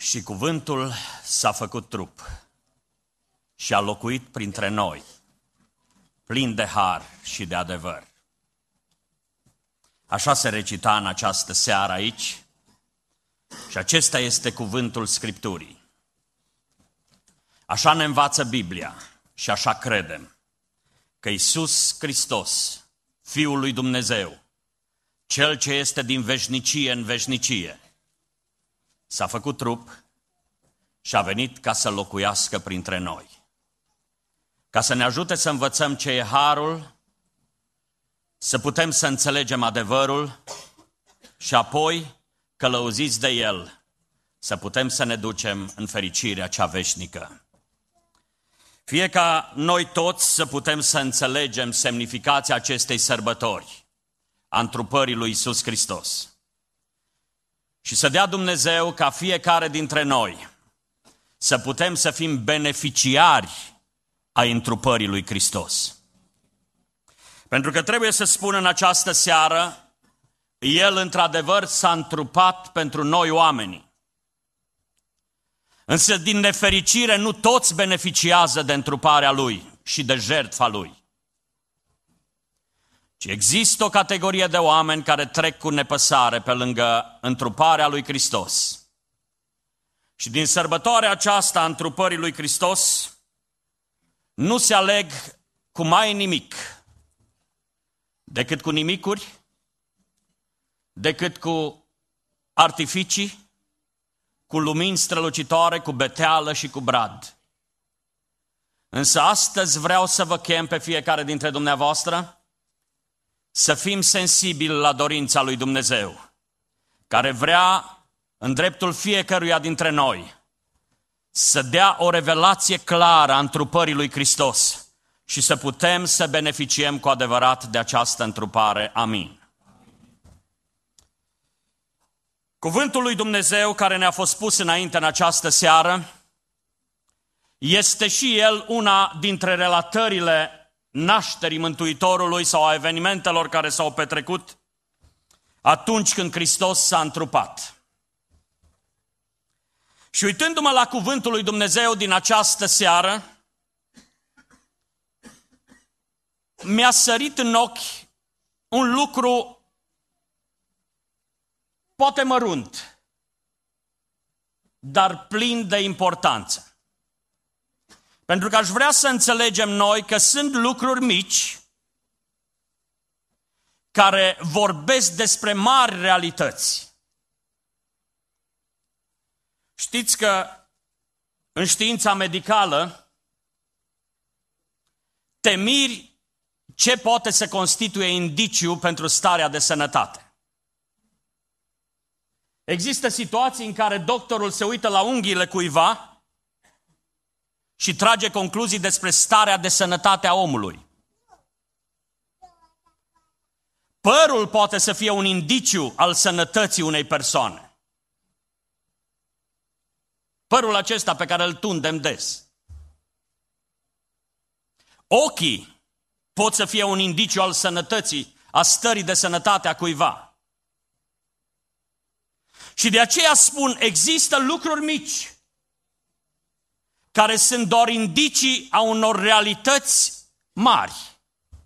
Și cuvântul s-a făcut trup și a locuit printre noi, plin de har și de adevăr. Așa se recita în această seară aici și acesta este cuvântul Scripturii. Așa ne învață Biblia și așa credem că Iisus Hristos, Fiul lui Dumnezeu, Cel ce este din veșnicie în veșnicie, s-a făcut trup și a venit ca să locuiască printre noi. Ca să ne ajute să învățăm ce e harul, să putem să înțelegem adevărul și apoi, călăuziți de el, să putem să ne ducem în fericirea cea veșnică. Fie ca noi toți să putem să înțelegem semnificația acestei sărbători, a întrupării lui Iisus Hristos. Și să dea Dumnezeu ca fiecare dintre noi să putem să fim beneficiari ai întrupării lui Hristos. Pentru că trebuie să spun în această seară, El într-adevăr s-a întrupat pentru noi oamenii. Însă din nefericire nu toți beneficiază de întruparea Lui și de jertfa Lui. Ci există o categorie de oameni care trec cu nepăsare pe lângă întruparea lui Hristos. Și din sărbătoarea aceasta a întrupării lui Hristos nu se aleg cu mai nimic decât cu nimicuri, decât cu artificii, cu lumini strălucitoare, cu beteală și cu brad. Însă astăzi vreau să vă chem pe fiecare dintre dumneavoastră să fim sensibili la dorința lui Dumnezeu, care vrea în dreptul fiecăruia dintre noi să dea o revelație clară a întrupării lui Hristos și să putem să beneficiem cu adevărat de această întrupare. Amin. Cuvântul lui Dumnezeu care ne-a fost pus înainte în această seară este și el una dintre relatările nașterii Mântuitorului sau a evenimentelor care s-au petrecut atunci când Hristos s-a întrupat. Și uitându-mă la cuvântul lui Dumnezeu din această seară, mi-a sărit în ochi un lucru poate mărunt, dar plin de importanță. Pentru că aș vrea să înțelegem noi că sunt lucruri mici care vorbesc despre mari realități. Știți că în știința medicală te miri ce poate să constituie indiciu pentru starea de sănătate. Există situații în care doctorul se uită la unghiile cuiva și trage concluzii despre starea de sănătate a omului. Părul poate să fie un indiciu al sănătății unei persoane. Părul acesta pe care îl tundem des. Ochii pot să fie un indiciu al sănătății, a stării de sănătate a cuiva. Și de aceea spun, există lucruri mici care sunt doar indicii a unor realități mari.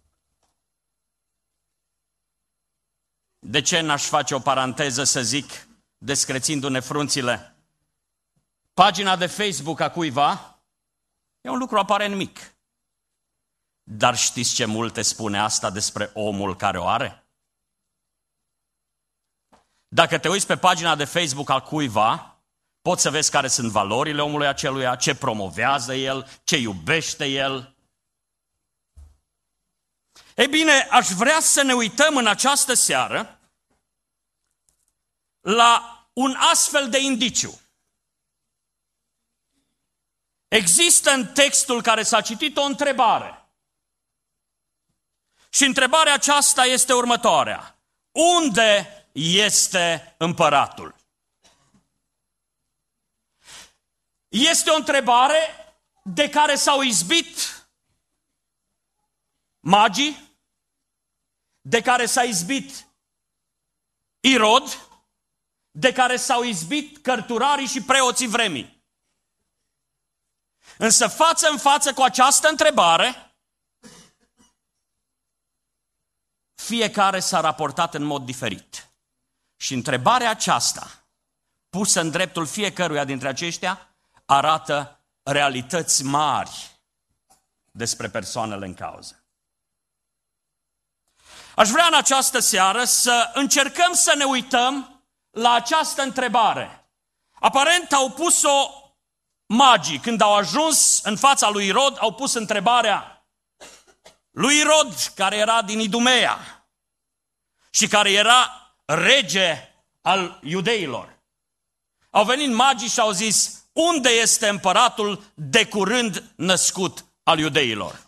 De ce n-aș face o paranteză să zic, descrețindu-ne frunțile? Pagina de Facebook a cuiva e un lucru aparent mic. Dar știți ce multe spune asta despre omul care o are? Dacă te uiți pe pagina de Facebook al cuiva, poți să vezi care sunt valorile omului aceluia, ce promovează el, ce iubește el. Ei bine, aș vrea să ne uităm în această seară la un astfel de indiciu. Există în textul care s-a citit o întrebare. Și întrebarea aceasta este următoarea. Unde este împăratul? Este o întrebare de care s-au izbit magii, de care s-a izbit Irod, de care s-au izbit cărturarii și preoții vremii. Însă față în față cu această întrebare, fiecare s-a raportat în mod diferit. Și întrebarea aceasta, pusă în dreptul fiecăruia dintre aceștia, arată realități mari despre persoanele în cauză. Aș vrea în această seară să încercăm să ne uităm la această întrebare. Aparent au pus-o magii. Când au ajuns în fața lui Irod, au pus întrebarea lui Irod, care era din Idumea și care era rege al iudeilor. Au venit magii și au zis: unde este împăratul de curând născut al iudeilor?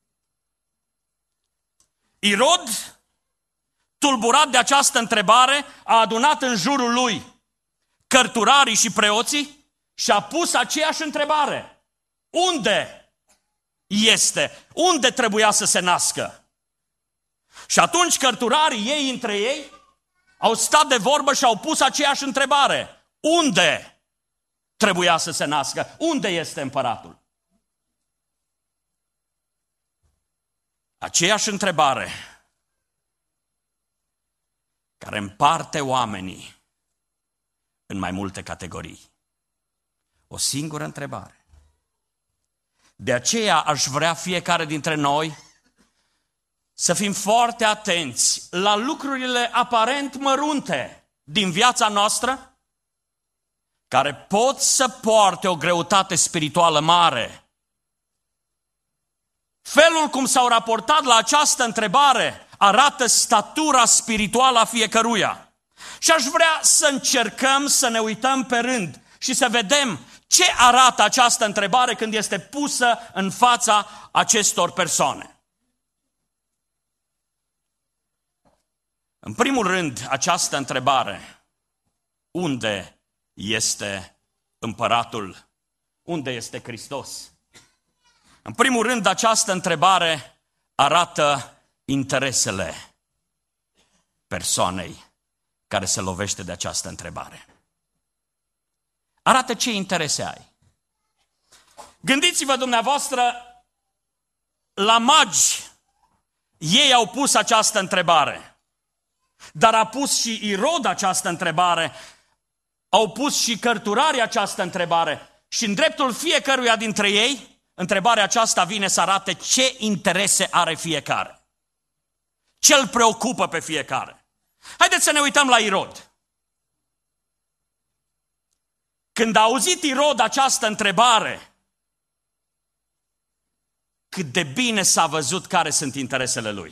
Irod, tulburat de această întrebare, a adunat în jurul lui cărturarii și preoții și a pus aceeași întrebare. Unde este? Unde trebuia să se nască? Și atunci cărturarii ei între ei au stat de vorbă și au pus aceeași întrebare. Unde trebuia să se nască? Unde este împăratul? Aceeași întrebare care împarte oamenii în mai multe categorii. O singură întrebare. De aceea aș vrea fiecare dintre noi să fim foarte atenți la lucrurile aparent mărunte din viața noastră, care pot să poarte o greutate spirituală mare. Felul cum s-au raportat la această întrebare arată statura spirituală a fiecăruia. Și aș vrea să încercăm să ne uităm pe rând și să vedem ce arată această întrebare când este pusă în fața acestor persoane. În primul rând, această întrebare: unde este împăratul? Unde este Hristos? În primul rând, această întrebare arată interesele persoanei care se lovește de această întrebare. Arată ce interese ai. Gândiți-vă dumneavoastră la magi. Ei au pus această întrebare. Dar a pus și Irod această întrebare. Au pus și cărturarii această întrebare. Și în dreptul fiecăruia dintre ei, întrebarea aceasta vine să arate ce interese are fiecare. Ce îl preocupă pe fiecare. Haideți să ne uităm la Irod. Când a auzit Irod această întrebare, cât de bine s-a văzut care sunt interesele lui.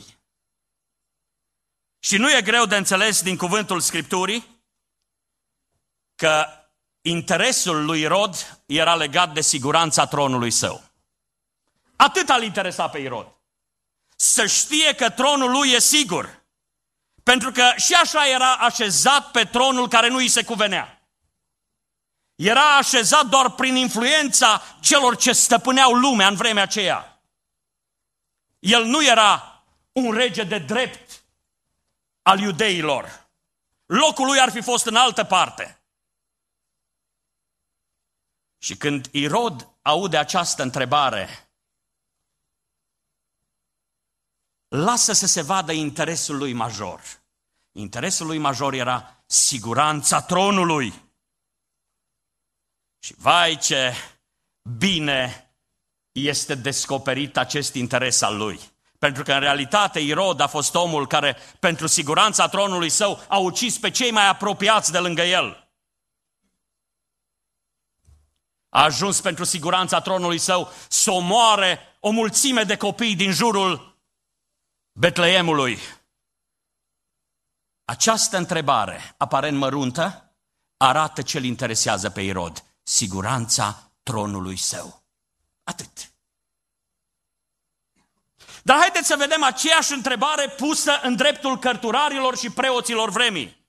Și nu e greu de înțeles din cuvântul Scripturii că interesul lui Irod era legat de siguranța tronului său. Atât îl interesa pe Irod. Să știe că tronul lui e sigur. Pentru că și așa era așezat pe tronul care nu îi se cuvenea. Era așezat doar prin influența celor ce stăpâneau lumea în vremea aceea. El nu era un rege de drept al iudeilor. Locul lui ar fi fost în altă parte. Și când Irod aude această întrebare, lasă să se vadă interesul lui major. Interesul lui major era siguranța tronului. Și vai ce bine este descoperit acest interes al lui. Pentru că în realitate Irod a fost omul care pentru siguranța tronului său a ucis pe cei mai apropiați de lângă el. A ajuns pentru siguranța tronului său să omoare o mulțime de copii din jurul Betleemului. Această întrebare, aparent măruntă, arată ce îl interesează pe Irod. Siguranța tronului său. Atât. Dar haideți să vedem aceeași întrebare pusă în dreptul cărturarilor și preoților vremii.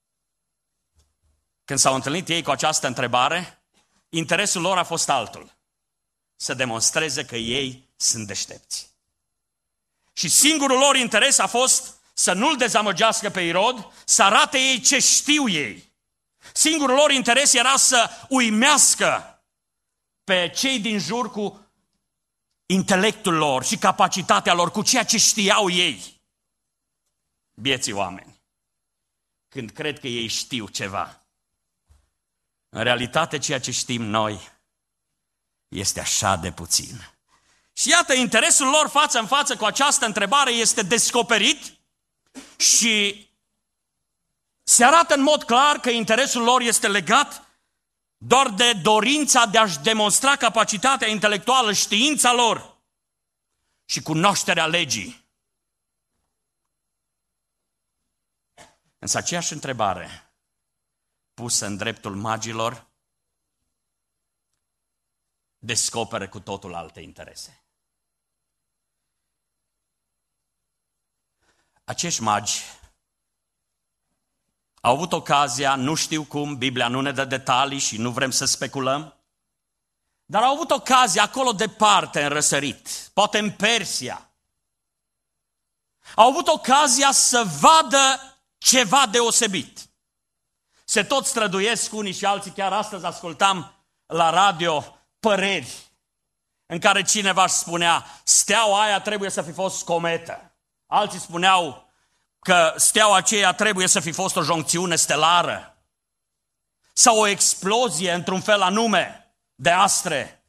Când s-au întâlnit ei cu această întrebare, interesul lor a fost altul. Să demonstreze că ei sunt deștepți. Și singurul lor interes a fost să nu-l dezamăgească pe Irod, să arate ei ce știu ei. Singurul lor interes era să uimească pe cei din jur cu intelectul lor și capacitatea lor, cu ceea ce știau ei. Bieții oameni, când cred că ei știu ceva, în realitate ceea ce știm noi este așa de puțin. Și iată, interesul lor față în față cu această întrebare este descoperit și se arată în mod clar că interesul lor este legat doar de dorința de a-și demonstra capacitatea intelectuală, știința lor și cunoașterea legii. Însă aceeași întrebare pusă în dreptul magilor descoperă cu totul alte interese. Acești magi au avut ocazia, nu știu cum, Biblia nu ne dă detalii și nu vrem să speculăm, dar au avut ocazia acolo departe, în răsărit, poate în Persia. Au avut ocazia să vadă ceva deosebit. Se tot străduiesc unii și alții, chiar astăzi ascultam la radio păreri în care cineva își spunea steaua aia trebuie să fi fost cometă. Alții spuneau că steaua aceea trebuie să fi fost o joncțiune stelară sau o explozie într-un fel anume de astre.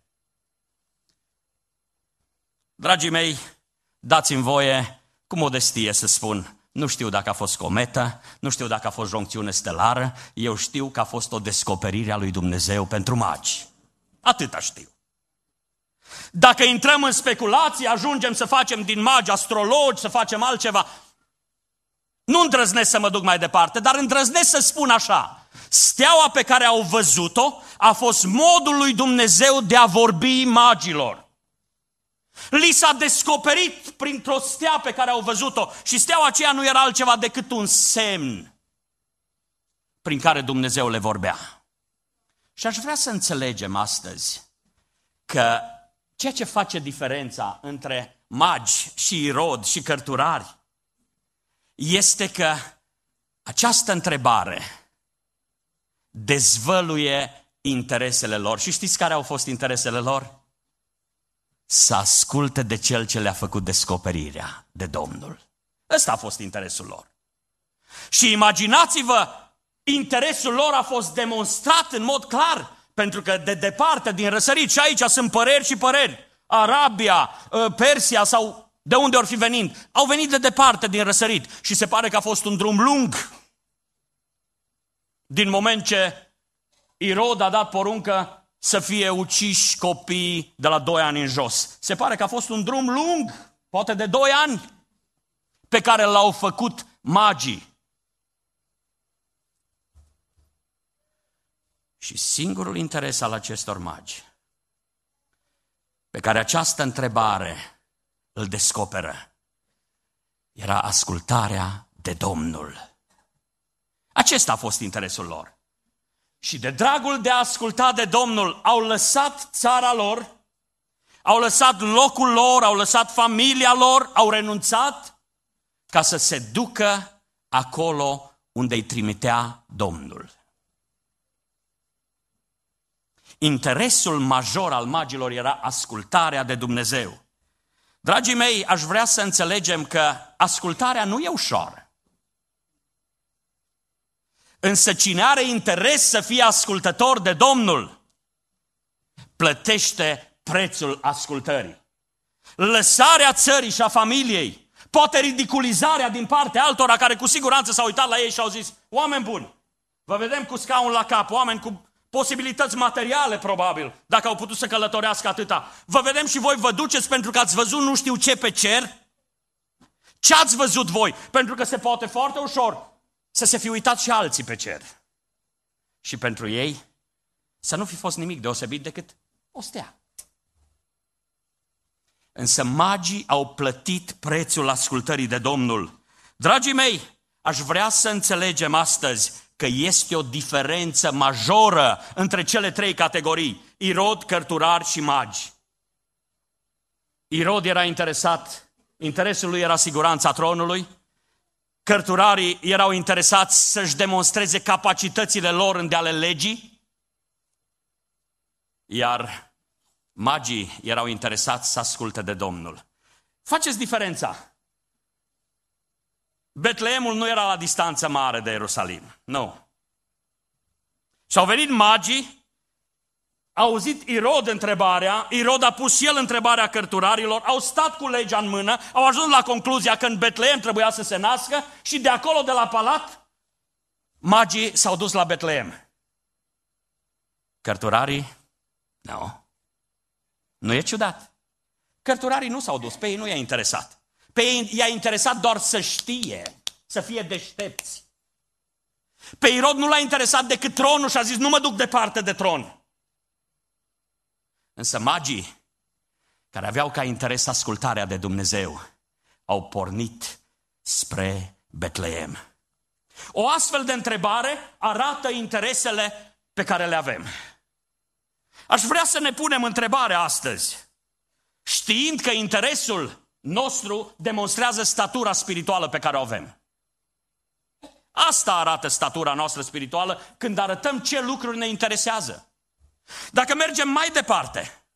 Dragii mei, dați-mi voie cu modestie să spun, nu știu dacă a fost cometă, nu știu dacă a fost joncțiune stelară, eu știu că a fost o descoperire a lui Dumnezeu pentru magi. Atâta știu. Dacă intrăm în speculații, ajungem să facem din magi astrologi, să facem altceva. Nu îndrăznesc să mă duc mai departe, dar îndrăznesc să spun așa. Steaua pe care au văzut-o a fost modul lui Dumnezeu de a vorbi magilor. Li s-a descoperit printr-o stea pe care au văzut-o și steaua aceea nu era altceva decât un semn prin care Dumnezeu le vorbea. Și aș vrea să înțelegem astăzi că ceea ce face diferența între magi și irod și cărturari este că această întrebare dezvăluie interesele lor. Și știți care au fost interesele lor? Să asculte de cel ce le-a făcut descoperirea, de Domnul. Ăsta a fost interesul lor. Și imaginați-vă, interesul lor a fost demonstrat în mod clar, pentru că de departe, din răsărit, și aici sunt păreri și păreri, Arabia, Persia sau de unde ori fi venind, au venit de departe din răsărit și se pare că a fost un drum lung. Din moment ce Irod a dat poruncă să fie uciși copii de la 2 ani în jos. Se pare că a fost un drum lung, poate de 2 ani, pe care l-au făcut magii. Și singurul interes al acestor magi, pe care această întrebare îl descoperă, era ascultarea de Domnul. Acesta a fost interesul lor. Și de dragul de a asculta de Domnul, au lăsat țara lor, au lăsat locul lor, au lăsat familia lor, au renunțat ca să se ducă acolo unde îi trimitea Domnul. Interesul major al magilor era ascultarea de Dumnezeu. Dragii mei, aș vrea să înțelegem că ascultarea nu e ușoară. Însă cine are interes să fie ascultător de Domnul, plătește prețul ascultării. Lăsarea țării și a familiei, poate ridiculizarea din partea altora care cu siguranță s-au uitat la ei și au zis, oameni buni, vă vedem cu scaun la cap, oameni cu posibilități materiale probabil, dacă au putut să călătorească atâta. Vă vedem și voi vă duceți pentru că ați văzut nu știu ce pe cer? Ce ați văzut voi? Pentru că se poate foarte ușor să se fi uitat și alții pe cer. Și pentru ei să nu fi fost nimic deosebit decât o stea. Însă magii au plătit prețul ascultării de Domnul. Dragii mei, aș vrea să înțelegem astăzi că este o diferență majoră între cele 3 categorii, irod, cărturari și magi. Irod era interesat, interesul lui era siguranța tronului, Cărturarii erau interesați să-și demonstreze capacitățile lor în de-ale legii, iar magii erau interesați să asculte de Domnul. Faceți diferența. Betleemul nu era la distanță mare de Ierusalim. Nu. Și au venit magii, au auzit Irod întrebarea, Irod a pus și el întrebarea cărturarilor, au stat cu legea în mână, au ajuns la concluzia că în Betleem trebuia să se nască și de acolo, de la palat, magii s-au dus la Betleem. Cărturarii? Nu. Nu e ciudat. Cărturarii nu s-au dus, pe ei nu i-a interesat. Pe ei i-a interesat doar să știe, să fie deștepți. Pe Irod nu l-a interesat decât tronul și a zis, nu mă duc departe de tron. Însă magii, care aveau ca interes ascultarea de Dumnezeu, au pornit spre Betleem. O astfel de întrebare arată interesele pe care le avem. Aș vrea să ne punem întrebarea astăzi, știind că interesul nostru demonstrează statura spirituală pe care o avem. Asta arată statura noastră spirituală când arătăm ce lucruri ne interesează. Dacă mergem mai departe,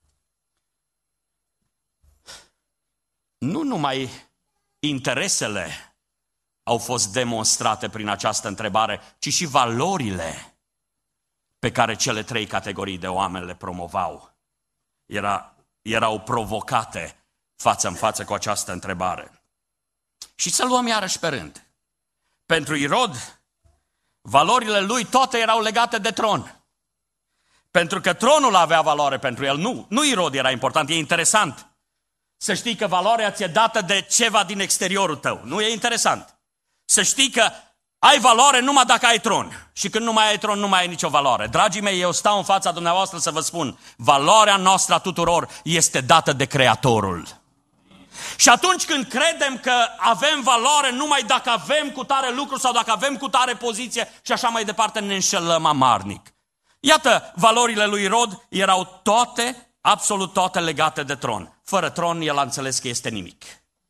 nu numai interesele au fost demonstrate prin această întrebare, ci și valorile pe care cele trei categorii de oameni le promovau. Erau provocate față în față cu această întrebare. Și să luăm iarăși pe rând. Pentru Irod, valorile lui toate erau legate de tron. Pentru că tronul avea valoare pentru el. Nu Irod era important, e interesant. Să știi că valoarea ți-e dată de ceva din exteriorul tău. Nu e interesant. Să știi că ai valoare numai dacă ai tron. Și când nu mai ai tron, nu mai ai nicio valoare. Dragii mei, eu stau în fața dumneavoastră să vă spun, valoarea noastră a tuturor este dată de Creatorul. Și atunci când credem că avem valoare numai dacă avem cu tare lucru sau dacă avem cu tare poziție și așa mai departe, ne înșelăm amarnic. Iată, valorile lui Irod erau toate, absolut toate legate de tron. Fără tron, el a înțeles că este nimic.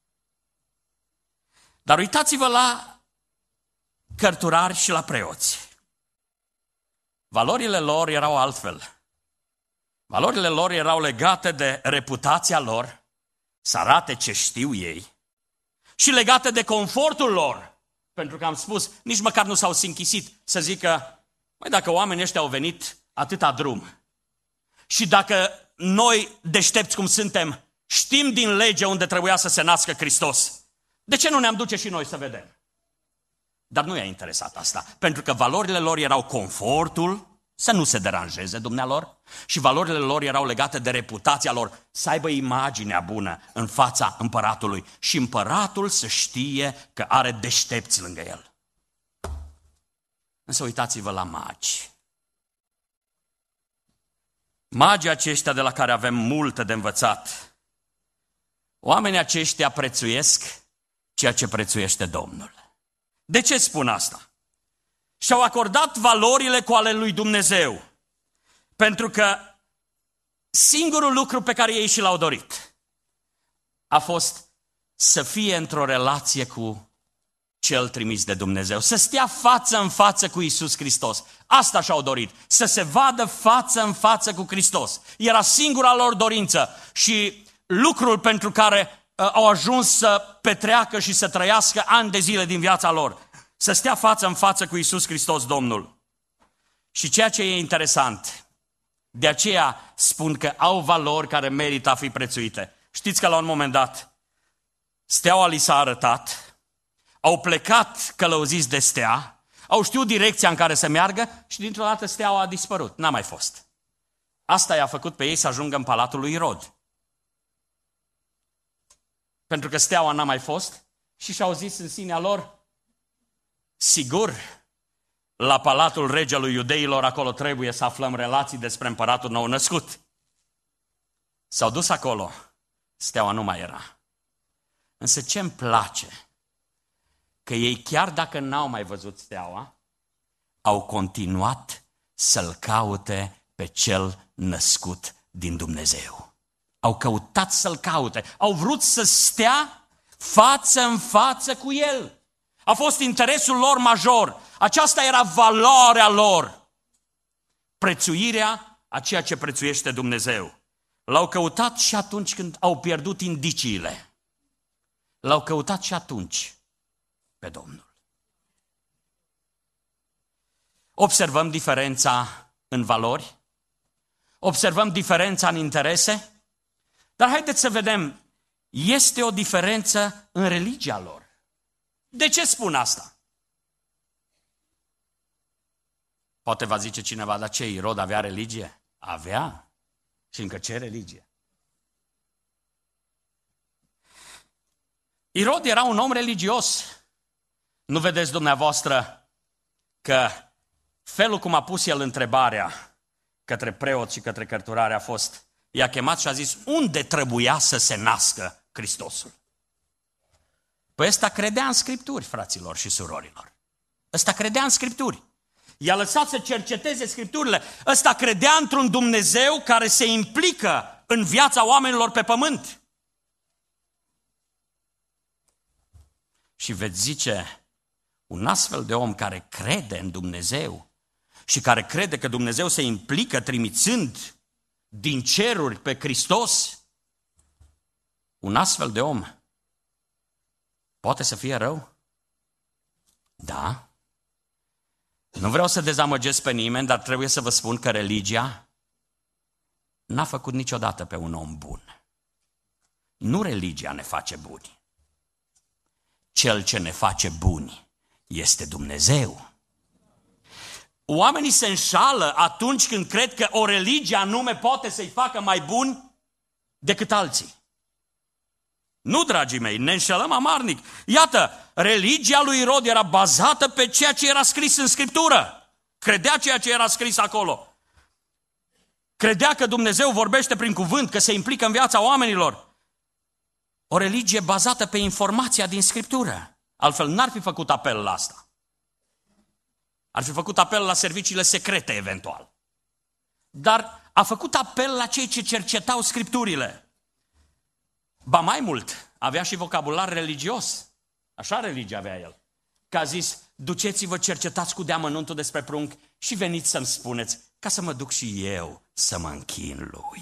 Dar uitați-vă la cărturari și la preoți. Valorile lor erau altfel. Valorile lor erau legate de reputația lor, să arate ce știu ei, și legate de confortul lor. Pentru că am spus, nici măcar nu s-au sinchisit să zică, măi, dacă oamenii ăștia au venit atâta drum și dacă noi, deștepți cum suntem, știm din lege unde trebuia să se nască Hristos, de ce nu ne-am duce și noi să vedem? Dar nu i-a interesat asta, pentru că valorile lor erau confortul, să nu se deranjeze dumnealor, și valorile lor erau legate de reputația lor, să aibă imaginea bună în fața împăratului și împăratul să știe că are deștepți lângă el. Însă uitați-vă la magi. Magii aceștia de la care avem multe de învățat, oamenii aceștia prețuiesc ceea ce prețuiește Domnul. De ce spun asta? Și-au acordat valorile cu ale lui Dumnezeu, pentru că singurul lucru pe care ei și l-au dorit a fost să fie într-o relație cu cel trimis de Dumnezeu, să stea față în față cu Iisus Hristos. Asta și-au dorit, să se vadă față în față cu Hristos. Era singura lor dorință și lucrul pentru care au ajuns să petreacă și să trăiască ani de zile din viața lor. Să stea față în față cu Iisus Hristos Domnul. Și ceea ce e interesant, de aceea spun că au valori care merită a fi prețuite. Știți că la un moment dat, steaua li s-a arătat, au plecat călăuziți de stea, au știut direcția în care să meargă și dintr-o dată steaua a dispărut, n-a mai fost. Asta i-a făcut pe ei să ajungă în palatul lui Irod. Pentru că steaua n-a mai fost și și-au zis în sinea lor, sigur, la palatul regelui iudeilor, acolo trebuie să aflăm relații despre împăratul nou născut. S-au dus acolo, steaua nu mai era. Însă ce-mi place, că ei chiar dacă n-au mai văzut steaua, au continuat să-L caute pe cel născut din Dumnezeu. Au căutat să-L caute, au vrut să stea față în față cu El. A fost interesul lor major. Aceasta era valoarea lor. Prețuirea a ceea ce prețuiește Dumnezeu. L-au căutat și atunci când au pierdut indiciile. L-au căutat și atunci pe Domnul. Observăm diferența în valori, observăm diferența în interese, dar haideți să vedem, este o diferență în religia lor. De ce spun asta? Poate va zice cineva, dar ce, Irod avea religie? Avea și încă ce religie? Irod era un om religios. Nu vedeți dumneavoastră că felul cum a pus el întrebarea către preot și către cărturare a fost, i-a chemat și a zis, unde trebuia să se nască Hristosul? Păi ăsta credea în Scripturi, fraților și surorilor. Ăsta credea în Scripturi. I-a lăsat să cerceteze Scripturile. Ăsta credea într-un Dumnezeu care se implică în viața oamenilor pe pământ. Și veți zice, un astfel de om care crede în Dumnezeu și care crede că Dumnezeu se implică trimițând din ceruri pe Hristos, un astfel de om poate să fie rău? Da. Nu vreau să dezamăgesc pe nimeni, dar trebuie să vă spun că religia n-a făcut niciodată pe un om bun. Nu religia ne face buni. Cel ce ne face buni este Dumnezeu. Oamenii se înșală atunci când cred că o religie anume poate să-i facă mai buni decât alții. Nu, dragii mei, ne înșelăm amarnic. Iată, religia lui Irod era bazată pe ceea ce era scris în Scriptură. Credea ceea ce era scris acolo. Credea că Dumnezeu vorbește prin cuvânt, că se implică în viața oamenilor. O religie bazată pe informația din Scriptură. Altfel n-ar fi făcut apel la asta. Ar fi făcut apel la serviciile secrete, eventual. Dar a făcut apel la cei ce cercetau Scripturile. Ba mai mult, avea și vocabular religios. Așa religie avea el. Că a zis, duceți-vă, cercetați cu deamănuntul despre prunc și veniți să-mi spuneți, ca să mă duc și eu să mă închin lui.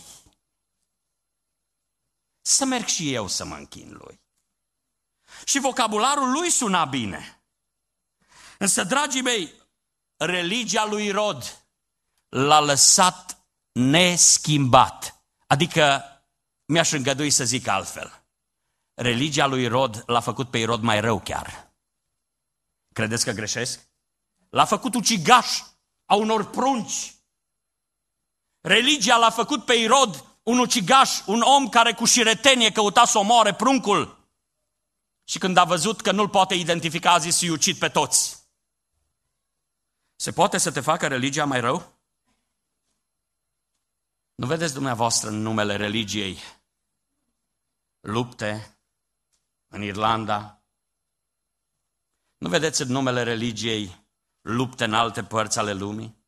Să merg și eu să mă închin lui. Și vocabularul lui suna bine. Însă, dragii mei, religia lui Irod l-a lăsat neschimbat. Adică, mi-aș îngădui să zic altfel. Religia lui Irod l-a făcut pe Irod mai rău chiar. Credeți că greșesc? L-a făcut ucigaș a unor prunci. Religia l-a făcut pe Irod un ucigaș, un om care cu șiretenie căuta să omoare pruncul. Și când a văzut că nu-l poate identifica, a zis să-i ucid pe toți. Se poate să te facă religia mai rău? Nu vedeți dumneavoastră în numele religiei lupte în Irlanda? Nu vedeți în numele religiei lupte în alte părți ale lumii?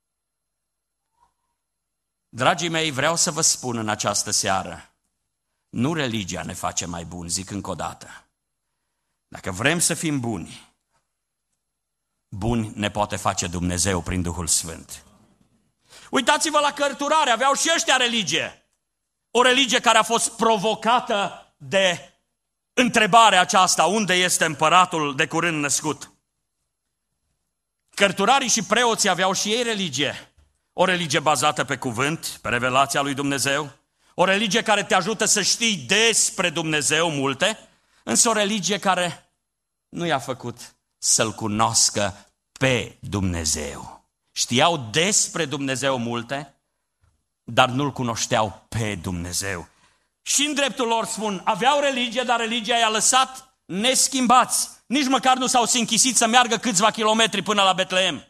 Dragii mei, vreau să vă spun în această seară, nu religia ne face mai buni, zic încă o dată. Dacă vrem să fim buni, buni ne poate face Dumnezeu prin Duhul Sfânt. Uitați-vă la cărturare, aveau și ăștia religie. O religie care a fost provocată de întrebarea aceasta, unde este împăratul de curând născut? Cărturarii și preoții aveau și ei religie. O religie bazată pe cuvânt, pe revelația lui Dumnezeu. O religie care te ajută să știi despre Dumnezeu multe, însă o religie care nu i-a făcut să-L cunoască pe Dumnezeu. Știau despre Dumnezeu multe, dar nu-L cunoșteau pe Dumnezeu. Și în dreptul lor spun, aveau religie, dar religia i-a lăsat neschimbați. Nici măcar nu s-au închisit să meargă câțiva kilometri până la Betleem.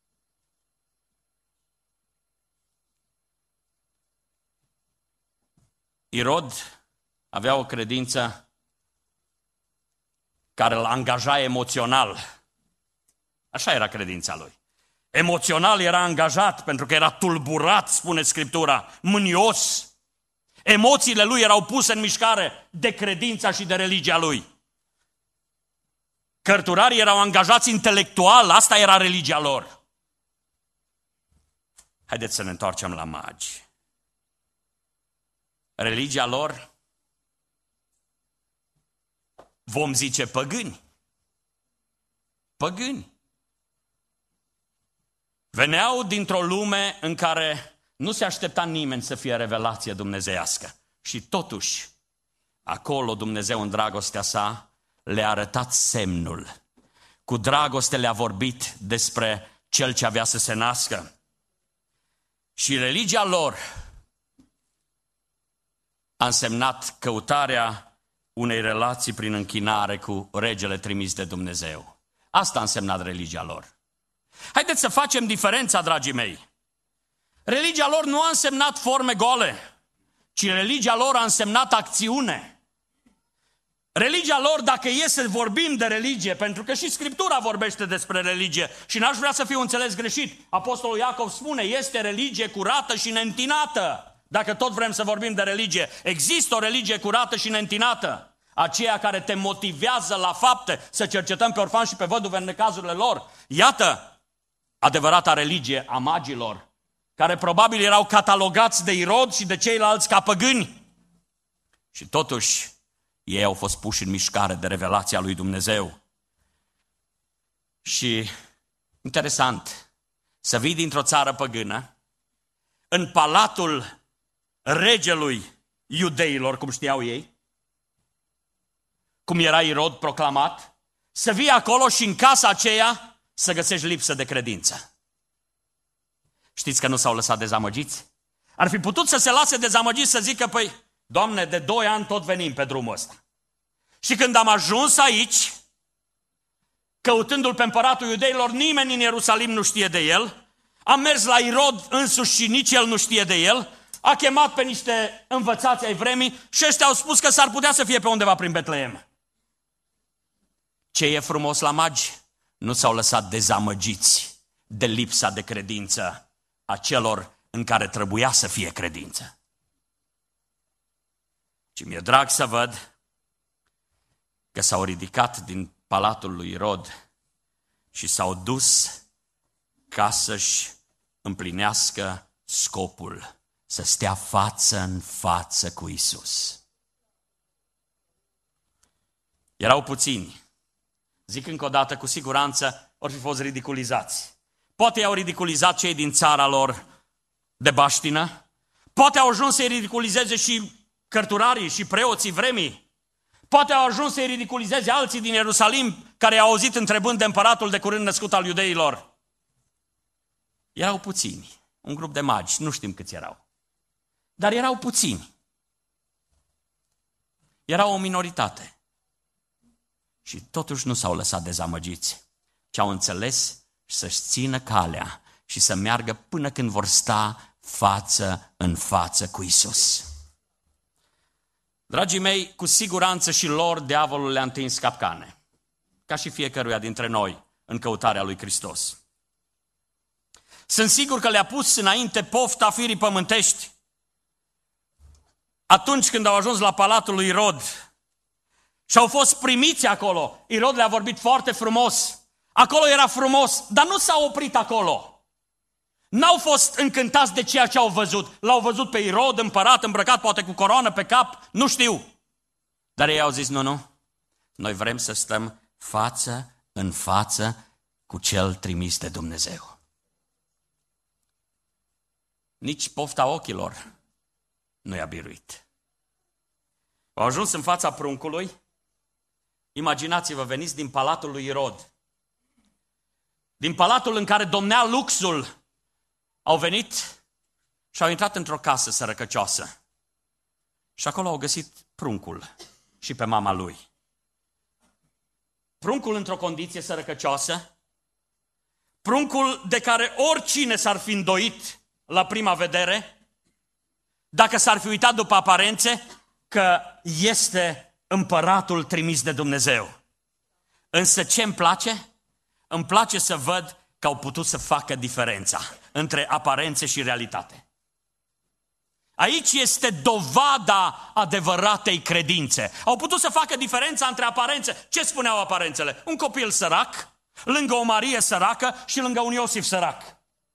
Irod avea o credință care îl angaja emoțional. Așa era credința lui. Emoțional era angajat pentru că era tulburat, spune Scriptura, mânios. Emoțiile lui erau puse în mișcare de credința și de religia lui. Cărturarii erau angajați intelectual, asta era religia lor. Haideți să ne întoarcem la magi. Religia lor, vom zice păgâni. Păgâni. Veneau dintr-o lume în care nu se aștepta nimeni să fie revelație dumnezeiască. Și totuși, acolo Dumnezeu în dragostea sa le-a arătat semnul. Cu dragoste le-a vorbit despre cel ce avea să se nască. Și religia lor a însemnat căutarea unei relații prin închinare cu regele trimis de Dumnezeu. Asta a însemnat religia lor. Haideți să facem diferența, dragii mei. Religia lor nu a însemnat forme goale, ci religia lor a însemnat acțiune. Religia lor, dacă e să vorbim de religie, pentru că și Scriptura vorbește despre religie și n-aș vrea să fiu înțeles greșit, Apostolul Iacov spune, este religie curată și neîntinată. Dacă tot vrem să vorbim de religie, există o religie curată și neîntinată. Aceea care te motivează la fapte, să cercetăm pe orfani și pe văduve în necazurile lor. Iată adevărata religie a magilor, care probabil erau catalogați de Irod și de ceilalți ca păgâni. Și totuși, ei au fost puși în mișcare de revelația lui Dumnezeu. Și interesant, să vii dintr-o țară păgână, în palatul regelui iudeilor, cum știau ei, cum era Irod proclamat, să vii acolo și în casa aceea să găsești lipsă de credință. Știți că nu s-au lăsat dezamăgiți? Ar fi putut să se lase dezamăgiți să zică, păi, Doamne, de 2 ani tot venim pe drumul ăsta. Și când am ajuns aici, căutându-l pe împăratul iudeilor, nimeni în Ierusalim nu știe de el, am mers la Irod însuși și nici el nu știe de el, a chemat pe niște învățați ai vremii și ăștia au spus că s-ar putea să fie pe undeva prin Betleem. Ce e frumos la magi? Nu s-au lăsat dezamăgiți de lipsa de credință a celor în care trebuia să fie credință. Și mi-e drag să văd că s-au ridicat din palatul lui Irod și s-au dus ca să-și împlinească scopul, să stea față în față cu Isus. Erau puțini. Zic încă o dată, cu siguranță, or fi fost ridiculizați. Poate i-au ridiculizat cei din țara lor de baștină, poate au ajuns să-i ridiculizeze și cărturarii și preoții vremii, poate au ajuns să-i ridiculizeze alții din Ierusalim care i-au auzit întrebând de împăratul de curând născut al iudeilor. Erau puțini, un grup de magi, nu știm câți erau, dar erau puțini. Erau o minoritate. Și totuși nu s-au lăsat dezamăgiți, ci au înțeles să-și țină calea și să meargă până când vor sta față în față cu Isus. Dragii mei, cu siguranță și lor diavolul le-a întins capcane, ca și fiecăruia dintre noi în căutarea lui Hristos. Sunt sigur că le-a pus înainte pofta firii pământești. Atunci când au ajuns la palatul lui Irod și au fost primiți acolo, Irod le-a vorbit foarte frumos. Acolo era frumos, dar nu s-au oprit acolo. N-au fost încântați de ceea ce au văzut. L-au văzut pe Irod, împărat, îmbrăcat, poate cu coroană pe cap, nu știu. Dar ei au zis, nu, noi vrem să stăm față în față cu cel trimis de Dumnezeu. Nici pofta ochilor nu i-a biruit. Au ajuns în fața pruncului. Imaginați-vă, veniți din palatul lui Irod, din palatul în care domnea luxul, au venit și au intrat într-o casă sărăcăcioasă. Și acolo au găsit pruncul și pe mama lui. Pruncul într-o condiție sărăcăcioasă, pruncul de care oricine s-ar fi îndoit la prima vedere, dacă s-ar fi uitat după aparențe, că este împăratul trimis de Dumnezeu. Însă ce îmi place? Îmi place să văd că au putut să facă diferența între aparențe și realitate. Aici este dovada adevăratei credințe. Au putut să facă diferența între aparențe. Ce spuneau aparențele? Un copil sărac, lângă o Marie săracă și lângă un Iosif sărac.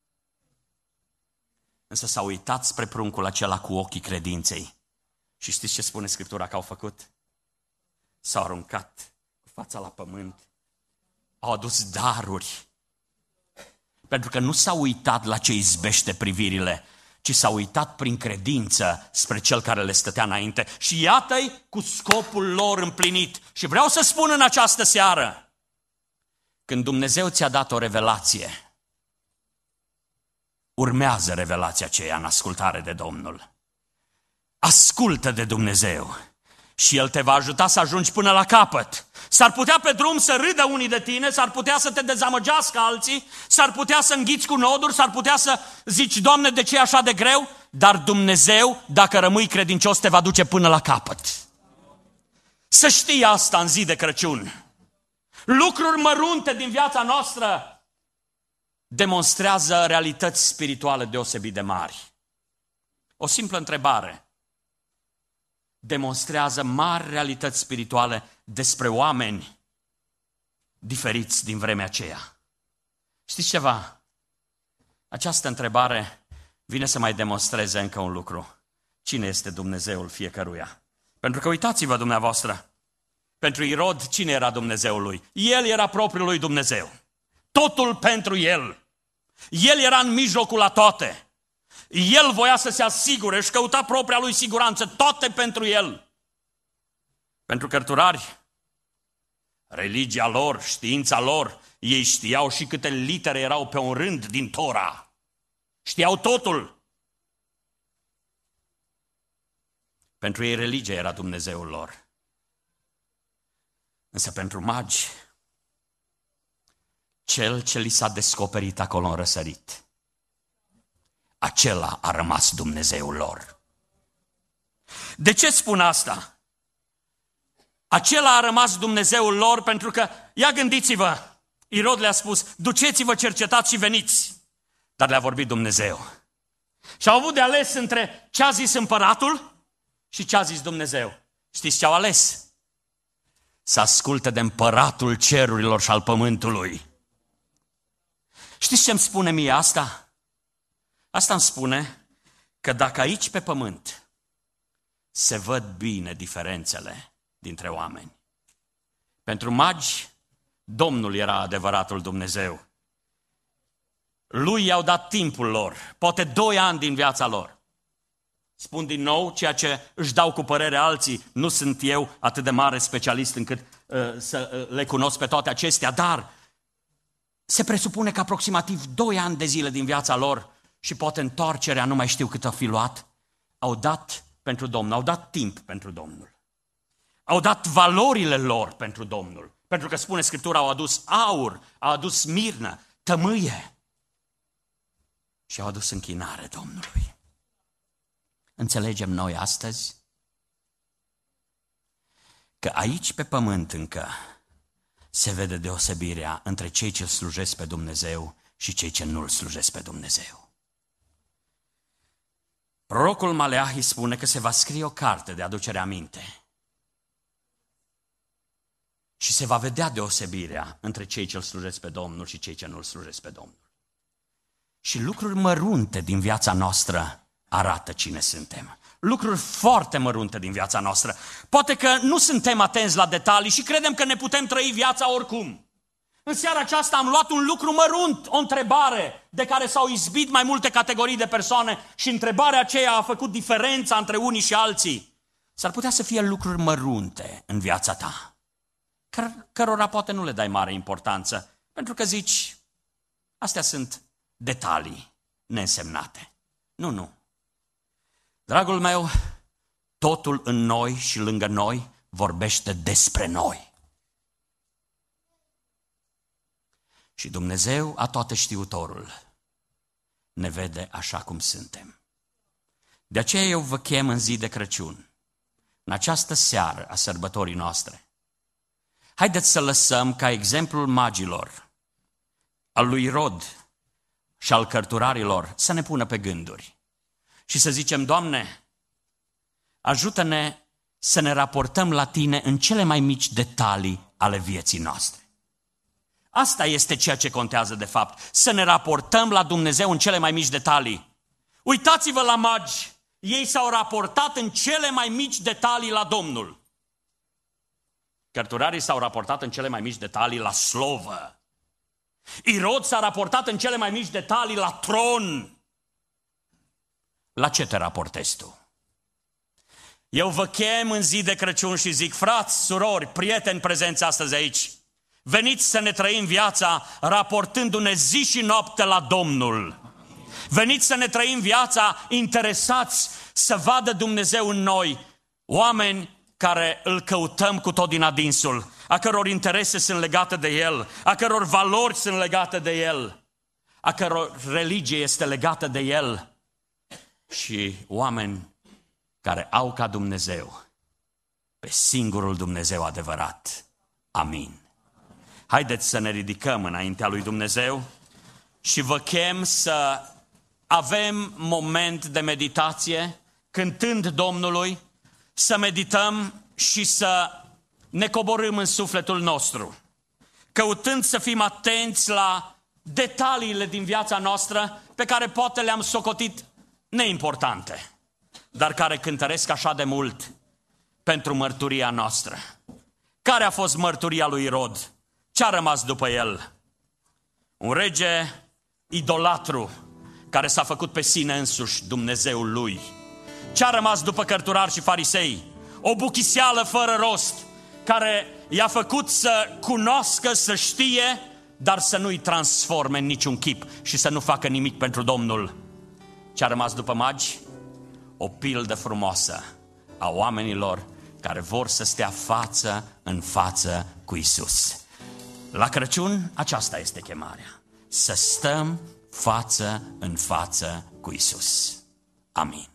Însă s-au uitat spre pruncul acela cu ochii credinței. Și știți ce spune Scriptura că au făcut? S-au aruncat cu fața la pământ. Au adus daruri. Pentru că nu s-au uitat la ce izbește privirile, ci s-au uitat prin credință spre cel care le stătea înainte. Și iată-i cu scopul lor împlinit. Și vreau să spun în această seară, când Dumnezeu ți-a dat o revelație, urmează revelația aceea în ascultare de Domnul. Ascultă de Dumnezeu și El te va ajuta să ajungi până la capăt. S-ar putea pe drum să râdă unii de tine, s-ar putea să te dezamăgească alții, s-ar putea să înghiți cu noduri, s-ar putea să zici, Doamne, de ce e așa de greu? Dar Dumnezeu, dacă rămâi credincios, te va duce până la capăt. Să știi asta în zi de Crăciun. Lucruri mărunte din viața noastră demonstrează realități spirituale deosebit de mari. O simplă întrebare demonstrează mari realități spirituale despre oameni diferiți din vremea aceea. Știți ceva? Această întrebare vine să mai demonstreze încă un lucru. Cine este Dumnezeul fiecăruia? Pentru că uitați-vă dumneavoastră, pentru Irod, cine era Dumnezeul lui? El era propriul lui Dumnezeu. Totul pentru el. El era în mijlocul la toate. El voia să se asigure, își căuta propria lui siguranță, toate pentru el. Pentru cărturari, religia lor, știința lor, ei știau și câte litere erau pe un rând din Tora. Știau totul. Pentru ei religia era Dumnezeul lor. Însă pentru magi, cel ce li s-a descoperit acolo în răsărit, acela a rămas Dumnezeul lor. De ce spun asta? Acela a rămas Dumnezeul lor pentru că, ia gândiți-vă, Irod le-a spus, duceți-vă, cercetați și veniți. Dar le-a vorbit Dumnezeu. Și au avut de ales între ce a zis împăratul și ce a zis Dumnezeu. Știți ce au ales? Să asculte de împăratul cerurilor și al pământului. Știți ce îmi spune mie asta? Asta îmi spune că dacă aici pe pământ se văd bine diferențele dintre oameni, pentru magi, Domnul era adevăratul Dumnezeu. Lui i-au dat timpul lor, poate 2 ani din viața lor. Spun din nou, ceea ce își dau cu părere alții, nu sunt eu atât de mare specialist încât să le cunosc pe toate acestea, dar se presupune că aproximativ 2 ani de zile din viața lor și poate întoarcerea, nu mai știu cât a fi luat, au dat pentru Domnul, au dat timp pentru Domnul. Au dat valorile lor pentru Domnul. Pentru că spune Scriptura, au adus aur, au adus mirnă, tămâie și au adus închinare Domnului. Înțelegem noi astăzi că aici pe pământ încă se vede deosebirea între cei ce slujesc pe Dumnezeu și cei ce nu-L slujesc pe Dumnezeu. Prorocul Maleahi spune că se va scrie o carte de aducere aminte și se va vedea deosebirea între cei ce îl slujesc pe Domnul și cei ce nu îl slujesc pe Domnul. Și lucruri mărunte din viața noastră arată cine suntem. Lucruri foarte mărunte din viața noastră. Poate că nu suntem atenți la detalii și credem că ne putem trăi viața oricum. În seara aceasta am luat un lucru mărunt, o întrebare de care s-au izbit mai multe categorii de persoane și întrebarea aceea a făcut diferența între unii și alții. S-ar putea să fie lucruri mărunte în viața ta, cărora poate nu le dai mare importanță, pentru că zici, astea sunt detalii neînsemnate. Nu. Dragul meu, totul în noi și lângă noi vorbește despre noi. Și Dumnezeu, atoatăștiutorul, ne vede așa cum suntem. De aceea eu vă chem în zi de Crăciun, în această seară a sărbătorii noastre. Haideți să lăsăm ca exemplul magilor, al lui Irod și al cărturarilor, să ne pună pe gânduri. și să zicem, Doamne, ajută-ne să ne raportăm la Tine în cele mai mici detalii ale vieții noastre. Asta este ceea ce contează de fapt, să ne raportăm la Dumnezeu în cele mai mici detalii. Uitați-vă la magi, ei s-au raportat în cele mai mici detalii la Domnul. Cărturarii s-au raportat în cele mai mici detalii la slovă. Irod s-a raportat în cele mai mici detalii la tron. La ce te raportezi tu? Eu vă chem în zi de Crăciun și zic, frați, surori, prieteni prezenți astăzi aici, veniți să ne trăim viața raportându-ne zi și noapte la Domnul. Veniți să ne trăim viața interesați să vadă Dumnezeu în noi oameni care îl căutăm cu tot din adinsul, a căror interese sunt legate de El, a căror valori sunt legate de El, a căror religie este legată de El și oameni care au ca Dumnezeu pe singurul Dumnezeu adevărat. Amin. Haideți să ne ridicăm înaintea lui Dumnezeu și vă chem să avem moment de meditație, cântând Domnului, să medităm și să ne coborâm în sufletul nostru, căutând să fim atenți la detaliile din viața noastră pe care poate le-am socotit neimportante, dar care cântăresc așa de mult pentru mărturia noastră. Care a fost mărturia lui Irod? Ce a rămas după el? Un rege idolatru care s-a făcut pe sine însuși Dumnezeul lui. Ce a rămas după cărturari și farisei? O buchiseală fără rost care i-a făcut să cunoască, să știe, dar să nu-i transforme în niciun chip și să nu facă nimic pentru Domnul. Ce a rămas după magi? O pildă frumoasă a oamenilor care vor să stea față în față cu Isus. La Crăciun aceasta este chemarea. Să stăm față în față cu Isus. Amin.